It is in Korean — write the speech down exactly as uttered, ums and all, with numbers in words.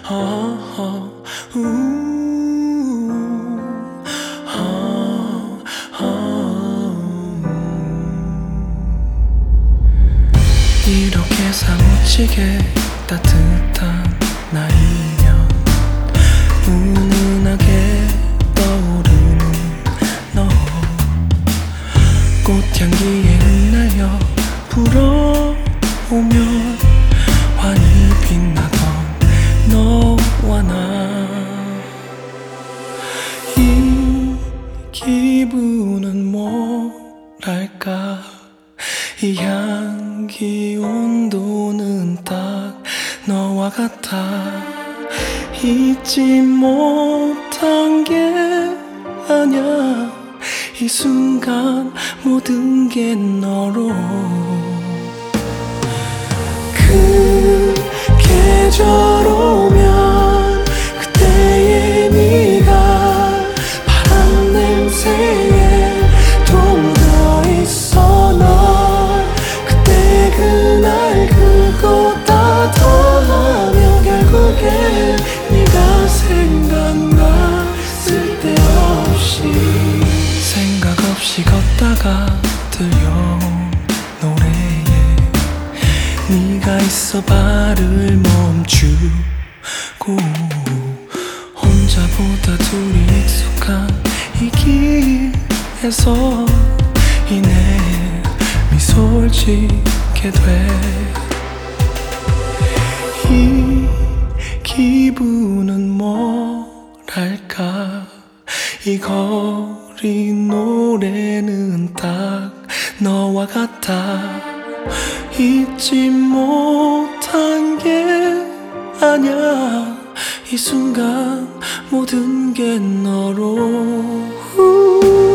어, 어, 우, 어, 어. 이렇게 사무치게 따뜻한 날이면 은은하게 떠오르는 너, 꽃향기에 흩날려 불어오면 환히 빛나던 너와 나. 이 기분은 뭐랄까, 이 향기 온도는 딱 너와 같아. 잊지 못한 게 아냐, 이 순간 모든 게 너로. 그 계절 오면 그때의 네가 바람 냄새에 또 묻어있어. 널 그때 그날 그곳 다 더하면 결국에 네가 생각나. 쓸데없이 생각 없이 걷다가 들려온 노래에 네가 있어 발을 멈추고, 혼자보다 둘이 익숙한 이 길에서 이내 미소를 짓게 돼. 이 기분은 뭐랄까, 이 거리 노래는 딱 너와 같아. 잊지 못한 게 아냐, 이 순간 모든 게 너로.